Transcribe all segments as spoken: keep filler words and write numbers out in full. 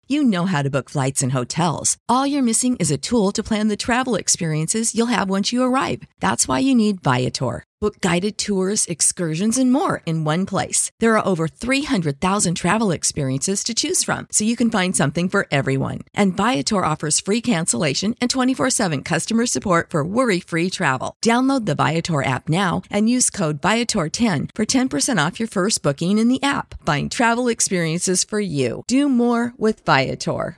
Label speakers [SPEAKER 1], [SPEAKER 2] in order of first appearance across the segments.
[SPEAKER 1] You know how to book flights and hotels. All you're missing is a tool to plan the travel experiences you'll have once you arrive. That's why you need Viator. Book guided tours, excursions, and more in one place. There are over three hundred thousand travel experiences to choose from, so you can find something for everyone. And Viator offers free cancellation and twenty-four seven customer support for worry-free travel. Download the Viator app now and use code Viator ten for ten percent off your first booking in the app. Find travel experiences for you. Do more with Viator.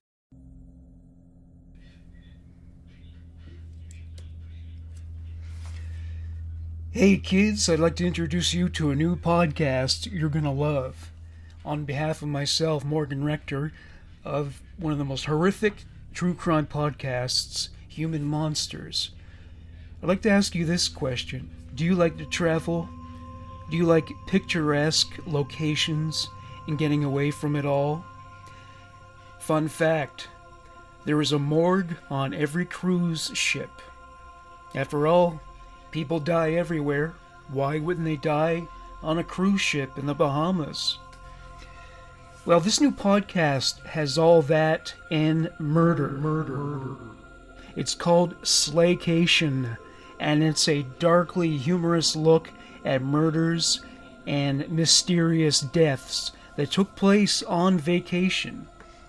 [SPEAKER 2] Hey kids, I'd like to introduce you to a new podcast you're going to love. On behalf of myself, Morgan Rector, of one of the most horrific true crime podcasts, Human Monsters, I'd like to ask you this question. Do you like to travel? Do you like picturesque locations and getting away from it all? Fun fact, there is a morgue on every cruise ship. After all, people die everywhere. Why wouldn't they die on a cruise ship in the Bahamas? Well, this new podcast has all that and murder. Murder. It's called Slaycation, and it's a darkly humorous look at murders and mysterious deaths that took place on vacation.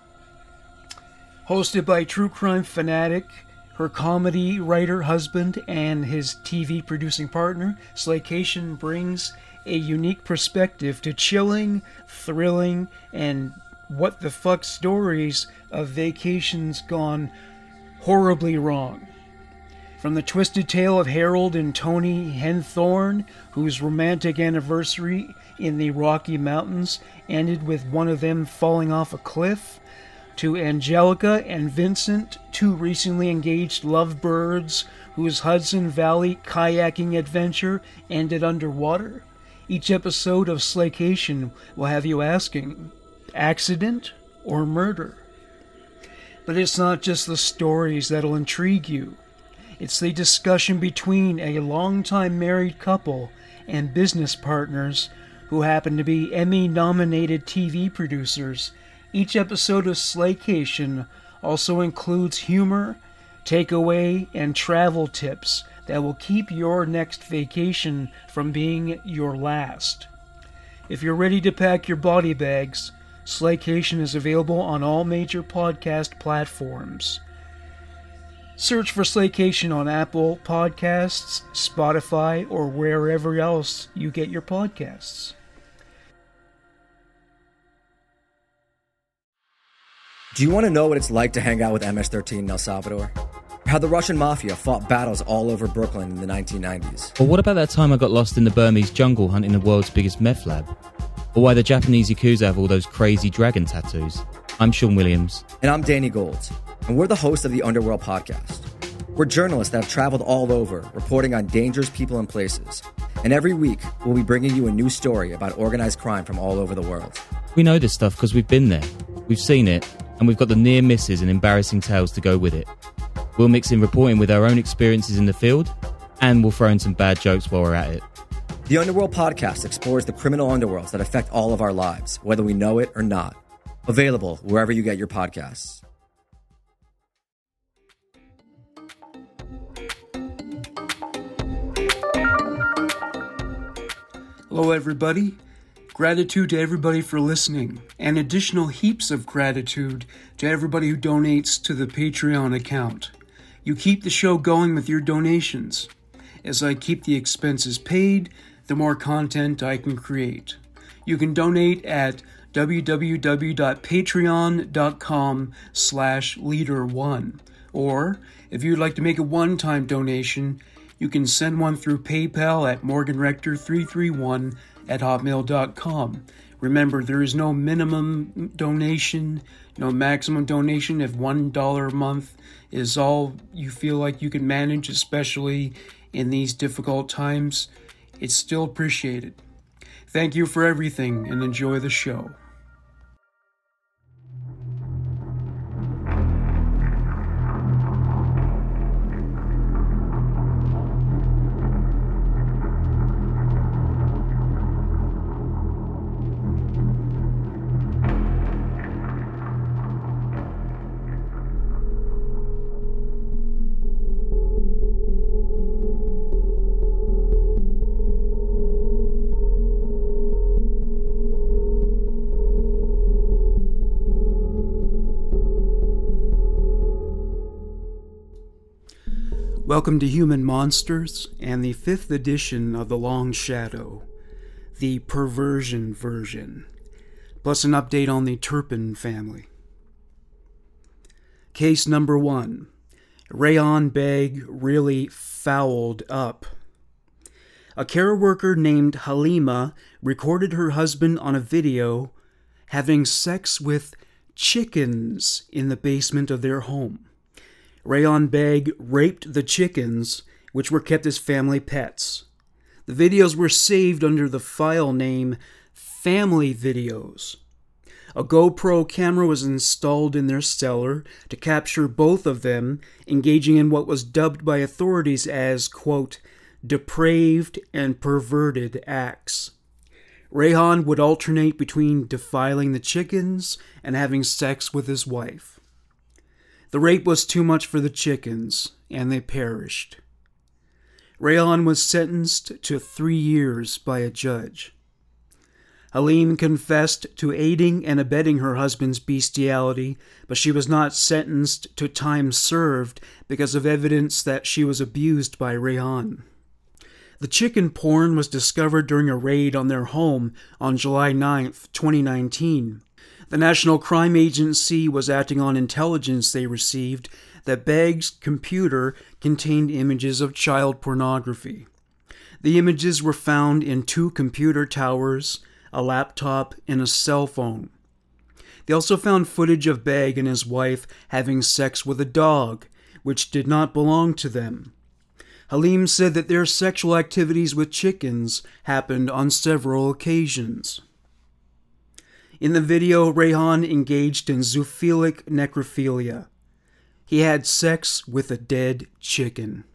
[SPEAKER 2] Hosted by true crime fanatic, her comedy writer husband, and his T V producing partner, Slaycation brings a unique perspective to chilling, thrilling, and what the fuck stories of vacations gone horribly wrong. From the twisted tale of Harold and Tony Henthorne, whose romantic anniversary in the Rocky Mountains ended with one of them falling off a cliff, to Angelica and Vincent, two recently engaged lovebirds whose Hudson Valley kayaking adventure ended underwater. Each episode of Slaycation will have you asking, accident or murder? But it's not just the stories that'll intrigue you. It's the discussion between a longtime married couple and business partners who happen to be Emmy-nominated T V producers. Each episode of Slaycation also includes humor, takeaway, and travel tips that will keep your next vacation from being your last. If you're ready to pack your body bags, Slaycation is available on all major podcast platforms. Search for Slaycation on Apple Podcasts, Spotify, or wherever else you get your podcasts.
[SPEAKER 3] Do you want to know what it's like to hang out with M S thirteen in El Salvador? How the Russian mafia fought battles all over Brooklyn in the nineteen nineties?
[SPEAKER 4] Or what about that time I got lost in the Burmese jungle hunting the world's biggest meth lab? Or why the Japanese Yakuza have all those crazy dragon tattoos? I'm Sean Williams.
[SPEAKER 3] And I'm Danny Gold. And we're the hosts of the Underworld Podcast. We're journalists that have traveled all over, reporting on dangerous people and places. And every week, we'll be bringing you a new story about organized crime from all over the world.
[SPEAKER 4] We know this stuff because we've been there. We've seen it. And we've got the near misses and embarrassing tales to go with it. We'll mix in reporting with our own experiences in the field, and we'll throw in some bad jokes while we're at it.
[SPEAKER 3] The Underworld Podcast explores the criminal underworlds that affect all of our lives, whether we know it or not. Available wherever you get your podcasts.
[SPEAKER 2] Hello everybody. Gratitude to everybody for listening, and additional heaps of gratitude to everybody who donates to the Patreon account. You keep the show going with your donations. As I keep the expenses paid, the more content I can create. You can donate at www.patreon.com slash leader1. Or, if you'd like to make a one-time donation, you can send one through PayPal at morgan rector three three one at hotmail dot com. Remember, there is no minimum donation, no maximum donation. If one dollar a month is all you feel like you can manage, especially in these difficult times, it's still appreciated. Thank you for everything, and enjoy the show. Welcome to Human Monsters and the fifth edition of The Long Shadow, the perversion version, plus an update on the Turpin family. Case number one. Rayon Beg really fouled up. A care worker named Halima recorded her husband on a video having sex with chickens in the basement of their home. Rayon Beg raped the chickens, which were kept as family pets. The videos were saved under the file name Family Videos. A GoPro camera was installed in their cellar to capture both of them engaging in what was dubbed by authorities as, quote, depraved and perverted acts. Rayon would alternate between defiling the chickens and having sex with his wife. The rape was too much for the chickens, and they perished. Rayon was sentenced to three years by a judge. Halim confessed to aiding and abetting her husband's bestiality, but she was not sentenced to time served because of evidence that she was abused by Rayon. The chicken porn was discovered during a raid on their home on July ninth, twenty nineteen. The National Crime Agency was acting on intelligence they received that Beg's computer contained images of child pornography. The images were found in two computer towers, a laptop, and a cell phone. They also found footage of Beg and his wife having sex with a dog, which did not belong to them. Halim said that their sexual activities with chickens happened on several occasions. In the video, Rayon engaged in zoophilic necrophilia. He had sex with a dead chicken.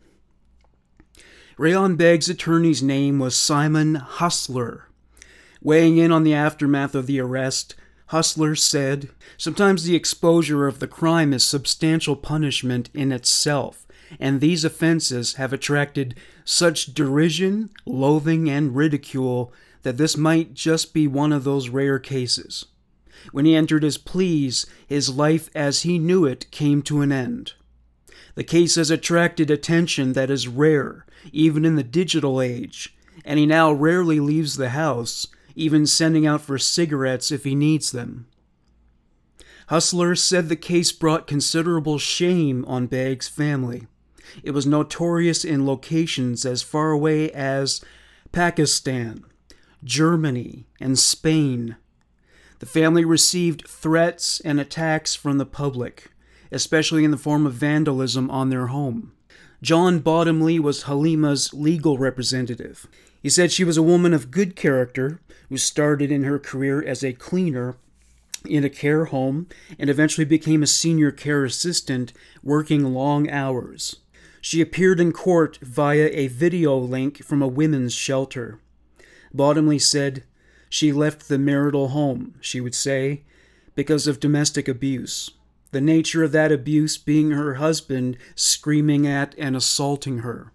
[SPEAKER 2] Rayon Beg's attorney's name was Simon Hustler. Weighing in on the aftermath of the arrest, Hustler said, "Sometimes the exposure of the crime is substantial punishment in itself, and these offenses have attracted such derision, loathing, and ridicule that this might just be one of those rare cases. When he entered his pleas, his life as he knew it came to an end. The case has attracted attention that is rare, even in the digital age, and he now rarely leaves the house, even sending out for cigarettes if he needs them." Hustler said the case brought considerable shame on Beg's family. It was notorious in locations as far away as Pakistan, Germany, and Spain. The family received threats and attacks from the public, especially in the form of vandalism on their home. John Bottomley was Halima's legal representative. He said she was a woman of good character who started in her career as a cleaner in a care home and eventually became a senior care assistant working long hours. She appeared in court via a video link from a women's shelter. Bottomley said she left the marital home, she would say, because of domestic abuse. The nature of that abuse being her husband screaming at and assaulting her.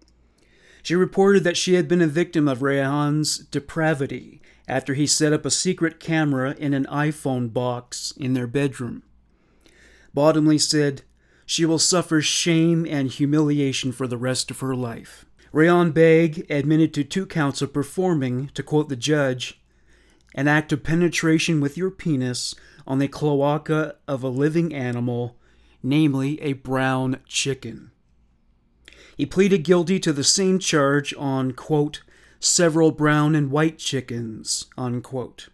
[SPEAKER 2] She reported that she had been a victim of Rayon's depravity after he set up a secret camera in an iPhone box in their bedroom. Bottomley said, "She will suffer shame and humiliation for the rest of her life." Rayon Beg admitted to two counts of performing, to quote the judge, "an act of penetration with your penis on the cloaca of a living animal, namely a brown chicken." He pleaded guilty to the same charge on, quote, "several brown and white chickens," unquote.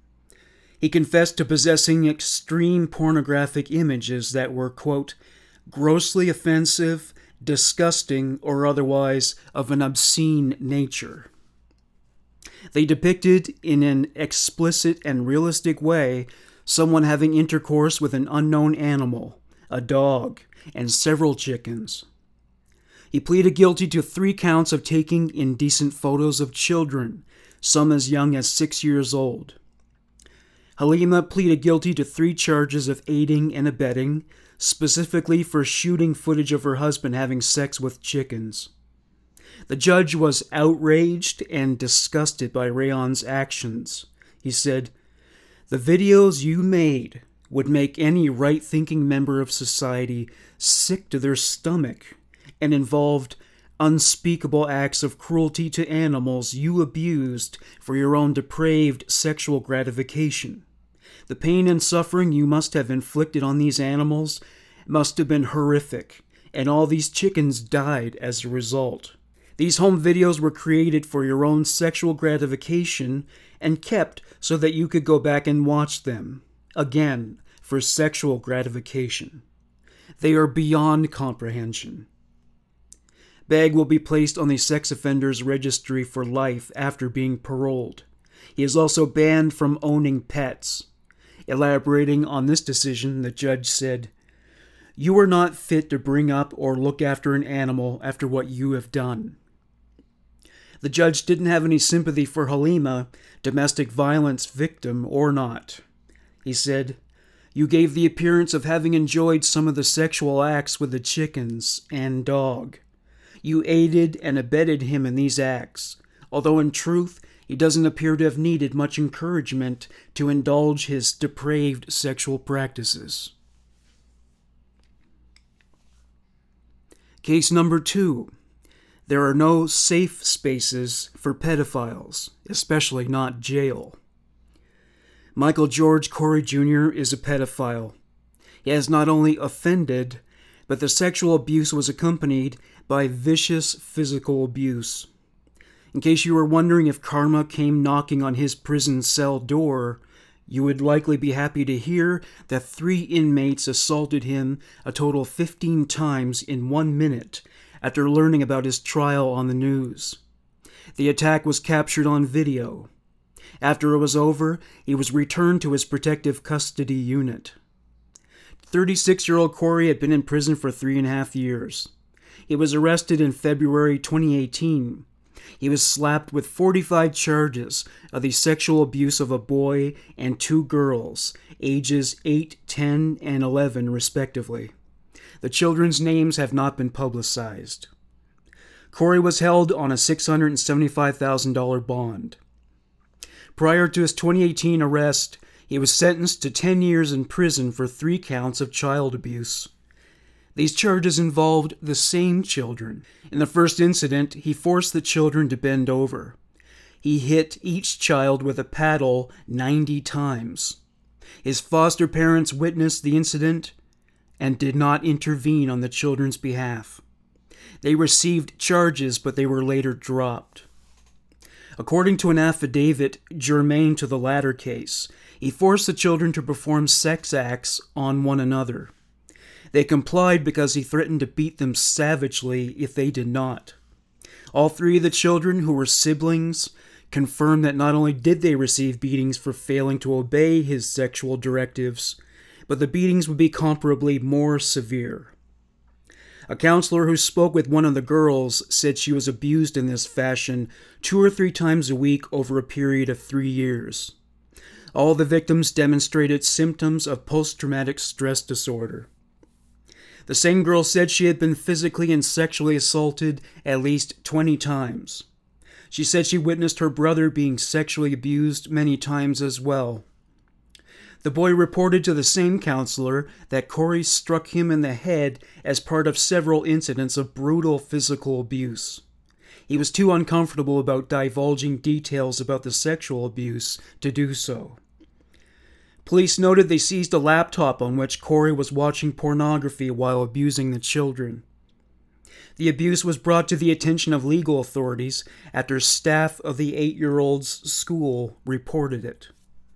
[SPEAKER 2] He confessed to possessing extreme pornographic images that were, quote, "grossly offensive, disgusting, or otherwise of an obscene nature." They depicted in an explicit and realistic way someone having intercourse with an unknown animal, a dog, and several chickens. He pleaded guilty to three counts of taking indecent photos of children, some as young as six years old. Halima pleaded guilty to three charges of aiding and abetting, specifically for shooting footage of her husband having sex with chickens. The judge was outraged and disgusted by Rayon's actions. He said, "The videos you made would make any right-thinking member of society sick to their stomach, and involved unspeakable acts of cruelty to animals you abused for your own depraved sexual gratification. The pain and suffering you must have inflicted on these animals must have been horrific, and all these chickens died as a result. These home videos were created for your own sexual gratification and kept so that you could go back and watch them, again, for sexual gratification. They are beyond comprehension. Begg will be placed on the sex offenders registry for life after being paroled. He is also banned from owning pets. Elaborating on this decision, the judge said, "You are not fit to bring up or look after an animal after what you have done." The judge didn't have any sympathy for Halima, domestic violence victim or not. He said, "You gave the appearance of having enjoyed some of the sexual acts with the chickens and dog. You aided and abetted him in these acts, although in truth he doesn't appear to have needed much encouragement to indulge his depraved sexual practices." Case number two. There are no safe spaces for pedophiles, especially not jail. Michael George Corey Junior is a pedophile. He has not only offended, but the sexual abuse was accompanied by vicious physical abuse. In case you were wondering if karma came knocking on his prison cell door, you would likely be happy to hear that three inmates assaulted him a total of fifteen times in one minute after learning about his trial on the news. The attack was captured on video. After it was over, he was returned to his protective custody unit. thirty-six-year-old Corey had been in prison for three and a half years. He was arrested in February twenty eighteen. He was slapped with forty-five charges of the sexual abuse of a boy and two girls, ages eight, ten, and eleven, respectively. The children's names have not been publicized. Corey was held on a six hundred seventy-five thousand dollars bond. Prior to his twenty eighteen arrest, he was sentenced to ten years in prison for three counts of child abuse. These charges involved the same children. In the first incident, he forced the children to bend over. He hit each child with a paddle ninety times. His foster parents witnessed the incident and did not intervene on the children's behalf. They received charges, but they were later dropped. According to an affidavit germane to the latter case, he forced the children to perform sex acts on one another. They complied because he threatened to beat them savagely if they did not. All three of the children, who were siblings, confirmed that not only did they receive beatings for failing to obey his sexual directives, but the beatings would be comparably more severe. A counselor who spoke with one of the girls said she was abused in this fashion two or three times a week over a period of three years. All the victims demonstrated symptoms of post-traumatic stress disorder. The same girl said she had been physically and sexually assaulted at least twenty times. She said she witnessed her brother being sexually abused many times as well. The boy reported to the same counselor that Corey struck him in the head as part of several incidents of brutal physical abuse. He was too uncomfortable about divulging details about the sexual abuse to do so. Police noted they seized a laptop on which Corey was watching pornography while abusing the children. The abuse was brought to the attention of legal authorities after staff of the eight-year-old's school reported it.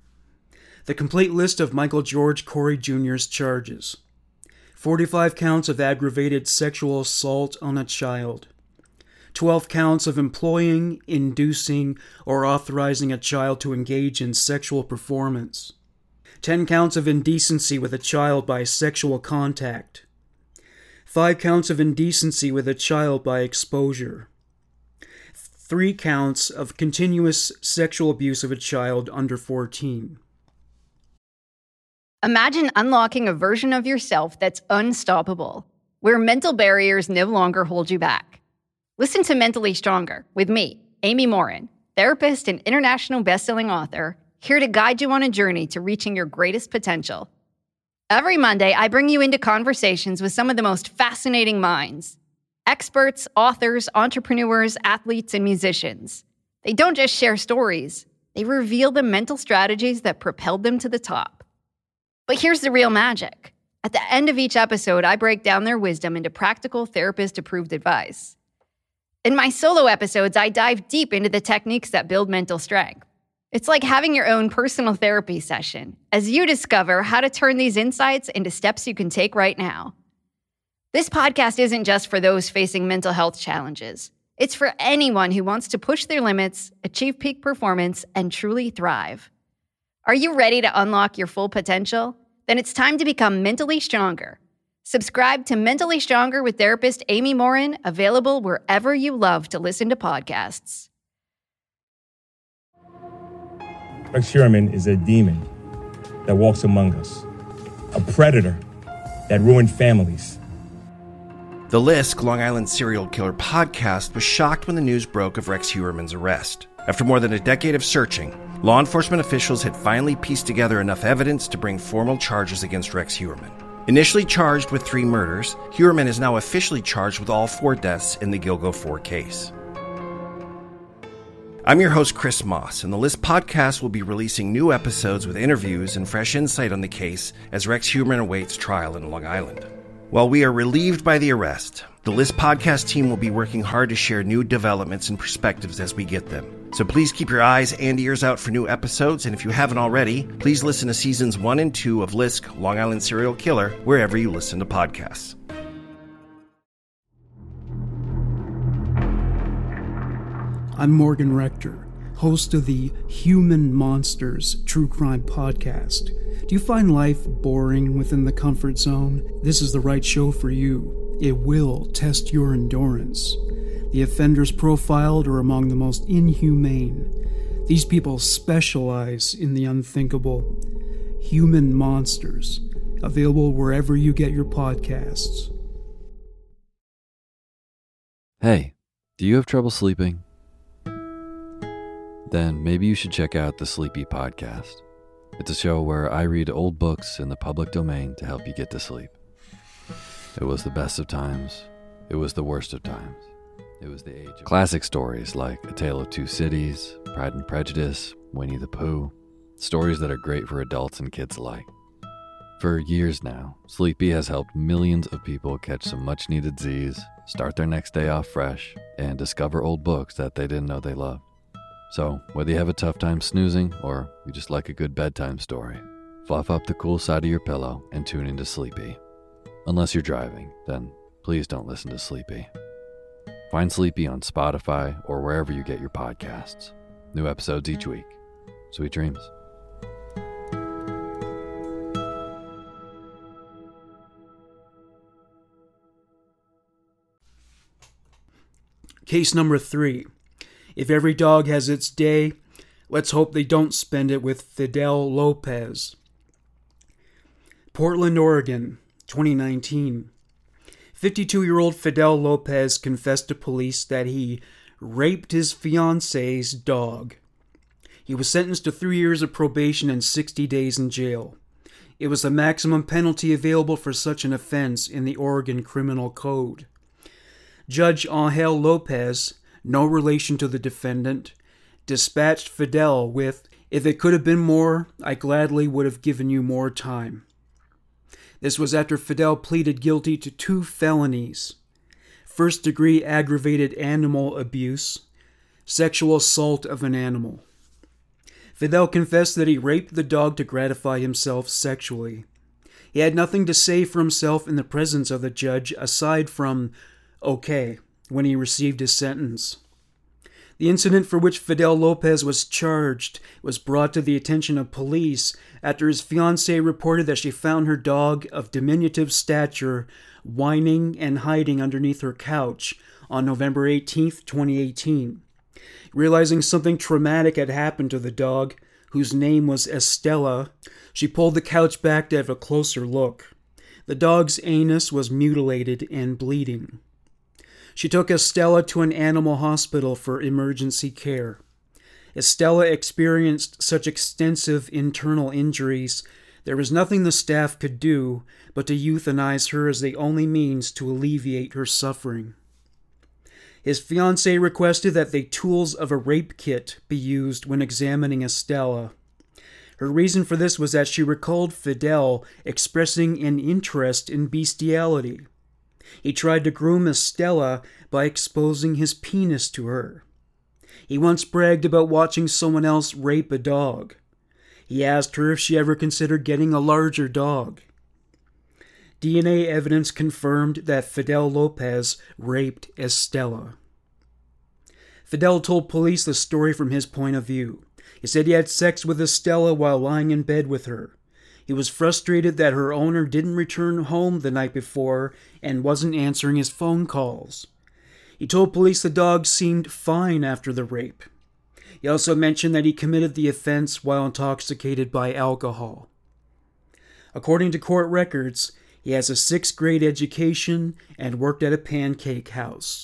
[SPEAKER 2] The complete list of Michael George Corey Junior's charges: forty-five counts of aggravated sexual assault on a child, twelve counts of employing, inducing, or authorizing a child to engage in sexual performance, ten counts of indecency with a child by sexual contact, five counts of indecency with a child by exposure, three counts of continuous sexual abuse of a child under fourteen.
[SPEAKER 5] Imagine unlocking a version of yourself that's unstoppable, where mental barriers no longer hold you back. Listen to Mentally Stronger with me, Amy Morin, therapist and international best-selling author, here to guide you on a journey to reaching your greatest potential. Every Monday, I bring you into conversations with some of the most fascinating minds. Experts, authors, entrepreneurs, athletes, and musicians. They don't just share stories, they reveal the mental strategies that propelled them to the top. But here's the real magic. At the end of each episode, I break down their wisdom into practical therapist-approved advice. In my solo episodes, I dive deep into the techniques that build mental strength. It's like having your own personal therapy session as you discover how to turn these insights into steps you can take right now. This podcast isn't just for those facing mental health challenges. It's for anyone who wants to push their limits, achieve peak performance, and truly thrive. Are you ready to unlock your full potential? Then it's time to become mentally stronger. Subscribe to Mentally Stronger with therapist Amy Morin, available wherever you love to listen to podcasts.
[SPEAKER 6] Rex Heuermann is a demon that walks among us, a predator that ruined families.
[SPEAKER 7] The Lisk, Long Island serial killer podcast, was shocked when the news broke of Rex Heuermann's arrest. After more than a decade of searching, law enforcement officials had finally pieced together enough evidence to bring formal charges against Rex Heuermann. Initially charged with three murders, Heuermann is now officially charged with all four deaths in the Gilgo four case. I'm your host, Chris Moss, and the Lisk podcast will be releasing new episodes with interviews and fresh insight on the case as Rex Heuermann awaits trial in Long Island. While we are relieved by the arrest, the Lisk podcast team will be working hard to share new developments and perspectives as we get them. So please keep your eyes and ears out for new episodes, and if you haven't already, please listen to seasons one and two of Lisk, Long Island Serial Killer, wherever you listen to podcasts.
[SPEAKER 2] I'm Morgan Rector, host of the Human Monsters True Crime Podcast. Do you find life boring within the comfort zone? This is the right show for you. It will test your endurance. The offenders profiled are among the most inhumane. These people specialize in the unthinkable. Human Monsters, available wherever you get your podcasts.
[SPEAKER 8] Hey, do you have trouble sleeping? Then maybe you should check out the Sleepy Podcast. It's a show where I read old books in the public domain to help you get to sleep. It was the best of times. It was the worst of times. It was the age of classic stories like A Tale of Two Cities, Pride and Prejudice, Winnie the Pooh. Stories that are great for adults and kids alike. For years now, Sleepy has helped millions of people catch some much-needed Z's, start their next day off fresh, and discover old books that they didn't know they loved. So, whether you have a tough time snoozing or you just like a good bedtime story, fluff up the cool side of your pillow and tune into Sleepy. Unless you're driving, then please don't listen to Sleepy. Find Sleepy on Spotify or wherever you get your podcasts. New episodes each week. Sweet dreams.
[SPEAKER 2] Case number three. If every dog has its day, let's hope they don't spend it with Fidel Lopez. Portland, Oregon, twenty nineteen. fifty-two-year-old Fidel Lopez confessed to police that he raped his fiance's dog. He was sentenced to three years of probation and sixty days in jail. It was the maximum penalty available for such an offense in the Oregon Criminal Code. Judge Angel Lopez, no relation to the defendant, dispatched Fidel with, "If it could have been more, I gladly would have given you more time." This was after Fidel pleaded guilty to two felonies: first-degree aggravated animal abuse, sexual assault of an animal. Fidel confessed that he raped the dog to gratify himself sexually. He had nothing to say for himself in the presence of the judge aside from, "okay," when he received his sentence. The incident for which Fidel Lopez was charged was brought to the attention of police after his fiancée reported that she found her dog of diminutive stature whining and hiding underneath her couch on November eighteenth, twenty eighteen. Realizing something traumatic had happened to the dog, whose name was Estella, she pulled the couch back to have a closer look. The dog's anus was mutilated and bleeding. She took Estella to an animal hospital for emergency care. Estella experienced such extensive internal injuries, there was nothing the staff could do but to euthanize her as the only means to alleviate her suffering. His fiancée requested that the tools of a rape kit be used when examining Estella. Her reason for this was that she recalled Fidel expressing an interest in bestiality. He tried to groom Estella by exposing his penis to her. He once bragged about watching someone else rape a dog. He asked her if she ever considered getting a larger dog. D N A evidence confirmed that Fidel Lopez raped Estella. Fidel told police the story from his point of view. He said he had sex with Estella while lying in bed with her. He was frustrated that her owner didn't return home the night before and wasn't answering his phone calls. He told police the dog seemed fine after the rape. He also mentioned that he committed the offense while intoxicated by alcohol. According to court records, he has a sixth grade education and worked at a pancake house.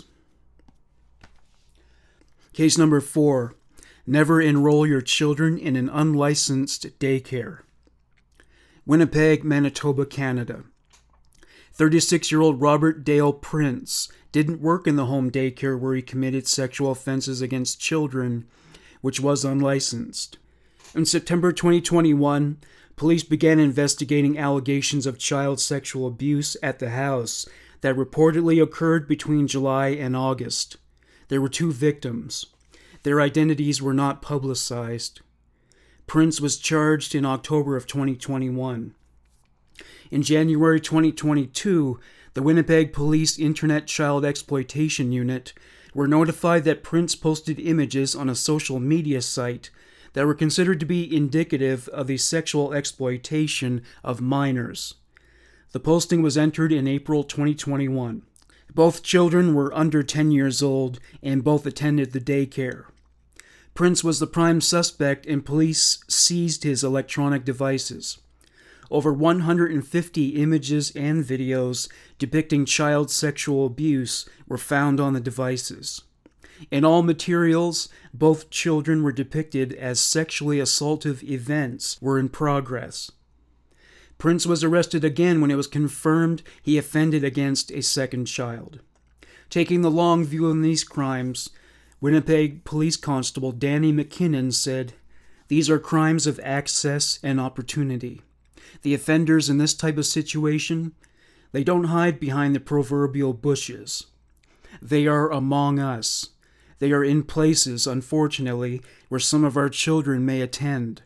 [SPEAKER 2] Case number four. Never enroll your children in an unlicensed daycare. Winnipeg, Manitoba, Canada. thirty-six-year-old Robert Dale Prince didn't work in the home daycare where he committed sexual offenses against children, which was unlicensed. In September twenty twenty-one, police began investigating allegations of child sexual abuse at the house that reportedly occurred between July and August. There were two victims. Their identities were not publicized. Prince was charged in October of twenty twenty-one. In January twenty twenty-two, the Winnipeg Police Internet Child Exploitation Unit were notified that Prince posted images on a social media site that were considered to be indicative of the sexual exploitation of minors. The posting was entered in April twenty twenty-one. Both children were under ten years old and both attended the daycare. Prince was the prime suspect and police seized his electronic devices. Over one hundred fifty images and videos depicting child sexual abuse were found on the devices. In all materials, both children were depicted as sexually assaultive events were in progress. Prince was arrested again when it was confirmed he offended against a second child. Taking the long view on these crimes, Winnipeg Police Constable Danny McKinnon said, "These are crimes of access and opportunity. The offenders in this type of situation, they don't hide behind the proverbial bushes. They are among us. They are in places, unfortunately, where some of our children may attend.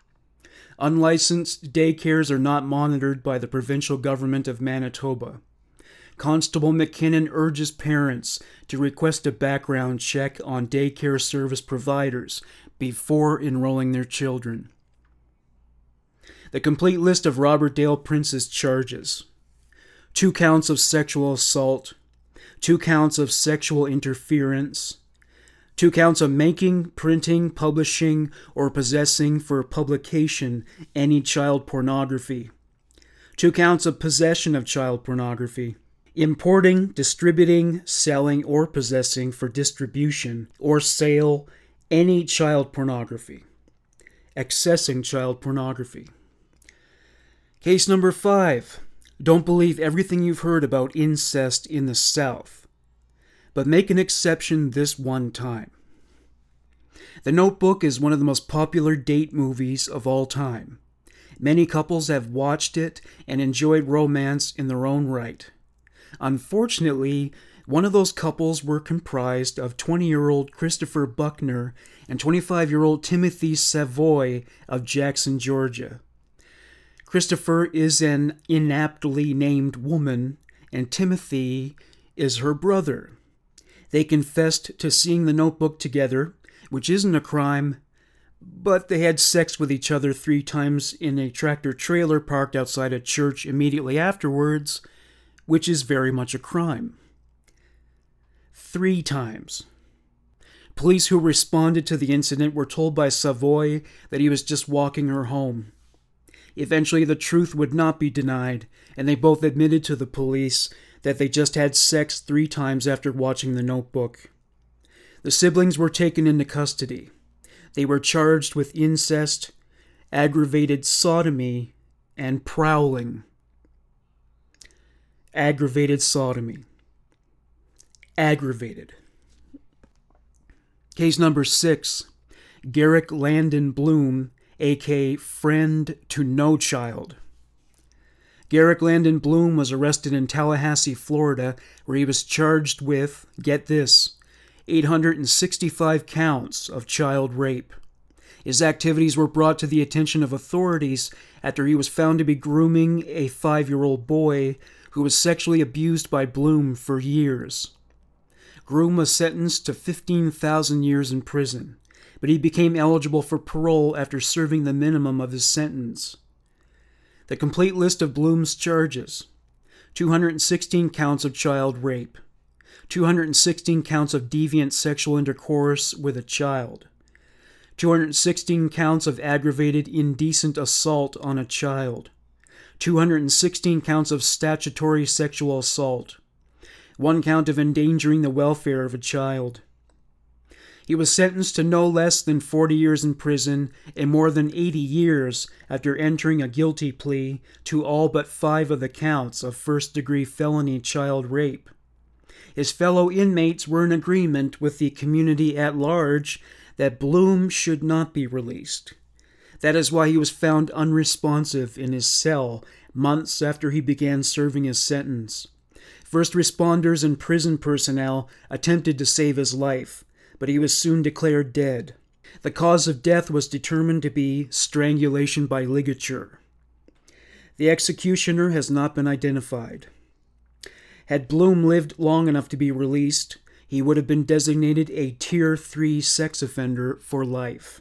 [SPEAKER 2] Unlicensed daycares are not monitored by the provincial government of Manitoba. Constable McKinnon urges parents to request a background check on daycare service providers before enrolling their children." The complete list of Robert Dale Prince's charges: two counts of sexual assault, two counts of sexual interference, two counts of making, printing, publishing, or possessing for publication any child pornography, two counts of possession of child pornography, importing, distributing, selling, or possessing for distribution or sale any child pornography, accessing child pornography. Case number five. Don't believe everything you've heard about incest in the South, but make an exception this one time. The Notebook is one of the most popular date movies of all time. Many couples have watched it and enjoyed romance in their own right. Unfortunately, one of those couples were comprised of twenty-year-old Christopher Buckner and twenty-five-year-old Timothy Savoy of Jackson, Georgia. Christopher is an inaptly named woman, and Timothy is her brother. They confessed to seeing The Notebook together, which isn't a crime, but they had sex with each other three times in a tractor-trailer parked outside a church immediately afterwards, which is very much a crime. Three times. Police who responded to the incident were told by Savoy that he was just walking her home. Eventually, the truth would not be denied, and they both admitted to the police that they just had sex three times after watching The Notebook. The siblings were taken into custody. They were charged with incest, aggravated sodomy, and prowling. Aggravated sodomy. Aggravated. Case number six, Garrick Landon Bloom, aka Friend to No Child. Garrick Landon Bloom was arrested in Tallahassee, Florida, where he was charged with, get this, eight hundred sixty-five counts of child rape. His activities were brought to the attention of authorities after he was found to be grooming a five-year-old boy who was sexually abused by Bloom for years. Groom was sentenced to fifteen thousand years in prison, but he became eligible for parole after serving the minimum of his sentence. The complete list of Bloom's charges: two hundred sixteen counts of child rape, two hundred sixteen counts of deviant sexual intercourse with a child, two hundred sixteen counts of aggravated indecent assault on a child, two hundred sixteen counts of statutory sexual assault, one count of endangering the welfare of a child. He was sentenced to no less than forty years in prison and more than eighty years after entering a guilty plea to all but five of the counts of first-degree felony child rape. His fellow inmates were in agreement with the community at large that Bloom should not be released. That is why he was found unresponsive in his cell months after he began serving his sentence. First responders and prison personnel attempted to save his life, but he was soon declared dead. The cause of death was determined to be strangulation by ligature. The executioner has not been identified. Had Bloom lived long enough to be released, he would have been designated a Tier three sex offender for life.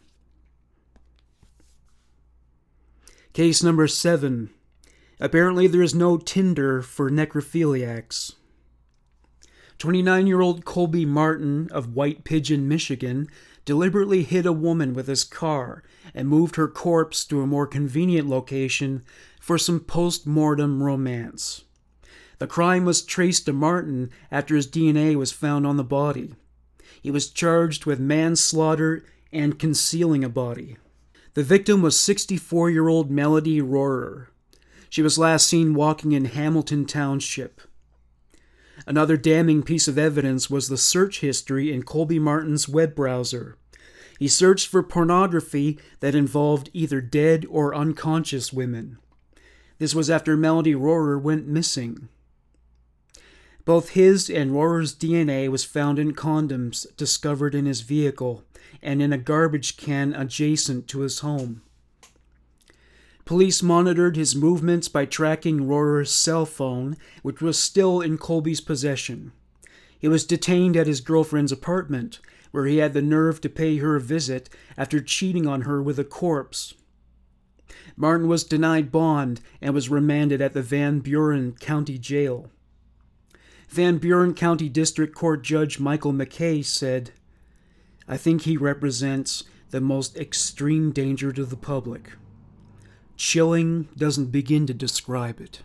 [SPEAKER 2] Case number seven. Apparently there is no Tinder for necrophiliacs. twenty-nine-year-old Colby Martin of White Pigeon, Michigan, deliberately hit a woman with his car and moved her corpse to a more convenient location for some post-mortem romance. The crime was traced to Martin after his D N A was found on the body. He was charged with manslaughter and concealing a body. The victim was sixty-four-year-old Melody Rohrer. She was last seen walking in Hamilton Township. Another damning piece of evidence was the search history in Colby Martin's web browser. He searched for pornography that involved either dead or unconscious women. This was after Melody Rohrer went missing. Both his and Rohrer's D N A was found in condoms discovered in his vehicle and in a garbage can adjacent to his home. Police monitored his movements by tracking Rohrer's cell phone, which was still in Colby's possession. He was detained at his girlfriend's apartment, where he had the nerve to pay her a visit after cheating on her with a corpse. Martin was denied bond and was remanded at the Van Buren County Jail. Van Buren County District Court Judge Michael McKay said, "I think he represents the most extreme danger to the public. Chilling doesn't begin to describe it."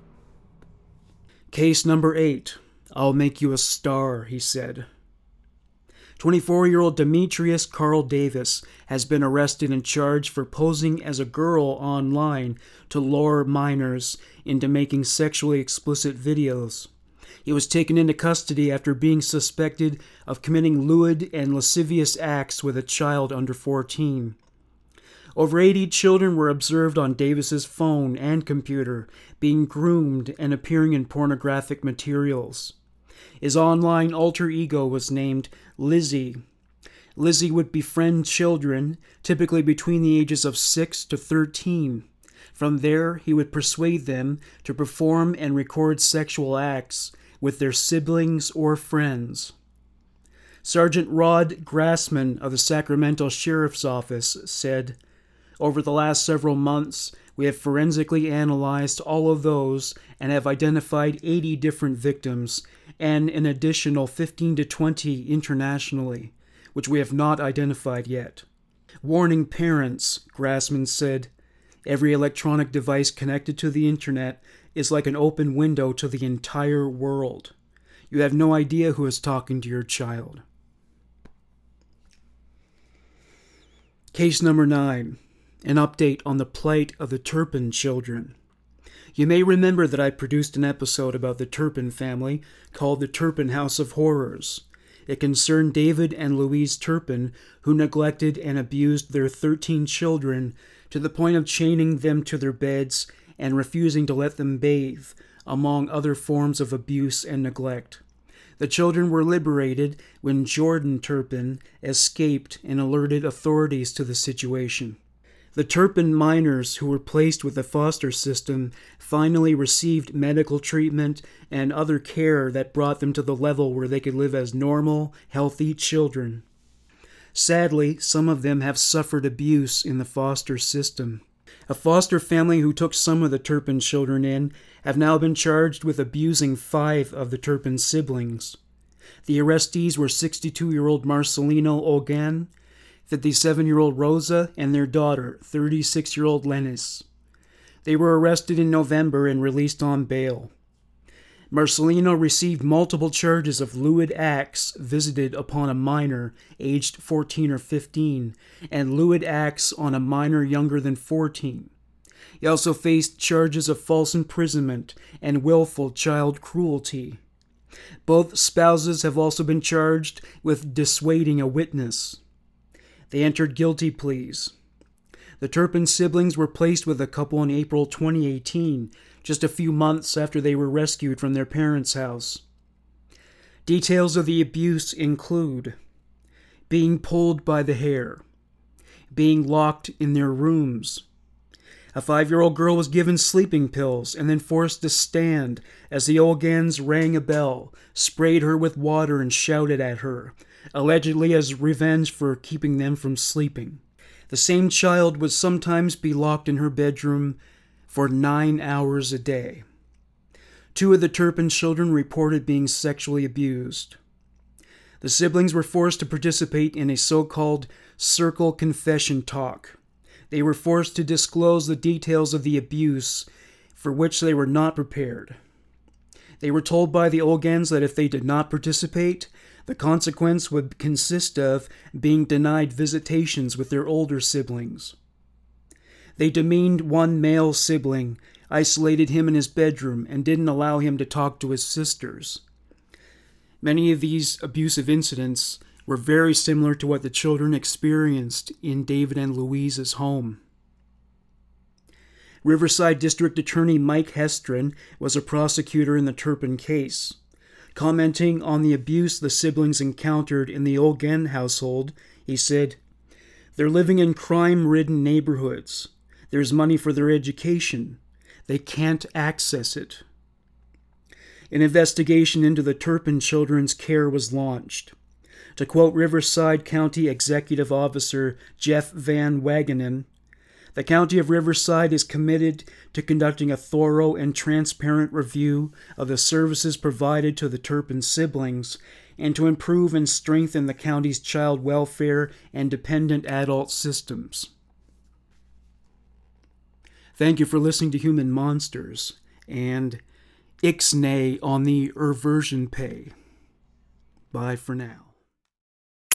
[SPEAKER 2] Case number eight. I'll make you a star, he said. twenty-four-year-old Demetrius Carl Davis has been arrested and charged for posing as a girl online to lure minors into making sexually explicit videos. He was taken into custody after being suspected of committing lewd and lascivious acts with a child under fourteen. Over eighty children were observed on Davis's phone and computer, being groomed and appearing in pornographic materials. His online alter ego was named Lizzie. Lizzie would befriend children, typically between the ages of six to thirteen. From there, he would persuade them to perform and record sexual acts with their siblings or friends. Sergeant Rod Grassman of the Sacramento Sheriff's Office said, "Over the last several months, we have forensically analyzed all of those and have identified eighty different victims and an additional fifteen to twenty internationally, which we have not identified yet. Warning parents," Grassman said, "every electronic device connected to the internet is like an open window to the entire world. You have no idea who is talking to your child." Case number nine. An update on the plight of the Turpin children. You may remember that I produced an episode about the Turpin family called The Turpin House of Horrors. It concerned David and Louise Turpin, who neglected and abused their thirteen children to the point of chaining them to their beds and refusing to let them bathe, among other forms of abuse and neglect. The children were liberated when Jordan Turpin escaped and alerted authorities to the situation. The Turpin minors who were placed with the foster system finally received medical treatment and other care that brought them to the level where they could live as normal, healthy children. Sadly, some of them have suffered abuse in the foster system. A foster family who took some of the Turpin children in have now been charged with abusing five of the Turpin siblings. The arrestees were sixty-two-year-old Marcelino Olgan, fifty-seven-year-old Rosa, and their daughter, thirty-six-year-old Lenis. They were arrested in November and released on bail. Marcelino received multiple charges of lewd acts visited upon a minor aged fourteen or fifteen, and lewd acts on a minor younger than fourteen. He also faced charges of false imprisonment and willful child cruelty. Both spouses have also been charged with dissuading a witness. They entered guilty pleas. The Turpin siblings were placed with a couple in April twenty eighteen, just a few months after they were rescued from their parents' house. Details of the abuse include being pulled by the hair, being locked in their rooms. A five-year-old girl was given sleeping pills and then forced to stand as the Olgans rang a bell, sprayed her with water, and shouted at her, allegedly as revenge for keeping them from sleeping. The same child would sometimes be locked in her bedroom for nine hours a day. Two of the Turpin children reported being sexually abused. The siblings were forced to participate in a so-called circle confession talk. They were forced to disclose the details of the abuse for which they were not prepared. They were told by the Olgans that if they did not participate, the consequence would consist of being denied visitations with their older siblings. They demeaned one male sibling, isolated him in his bedroom, and didn't allow him to talk to his sisters. Many of these abusive incidents were very similar to what the children experienced in David and Louise's home. Riverside District Attorney Mike Hestron was a prosecutor in the Turpin case. Commenting on the abuse the siblings encountered in the Olgan household, he said, "They're living in crime-ridden neighborhoods. There's money for their education. They can't access it." An investigation into the Turpin children's care was launched. To quote Riverside County Executive Officer Jeff Van Wagenen, "The County of Riverside is committed to conducting a thorough and transparent review of the services provided to the Turpin siblings and to improve and strengthen the county's child welfare and dependent adult systems." Thank you for listening to Human Monsters, and Ixnay on the Erversion Pay. Bye for now.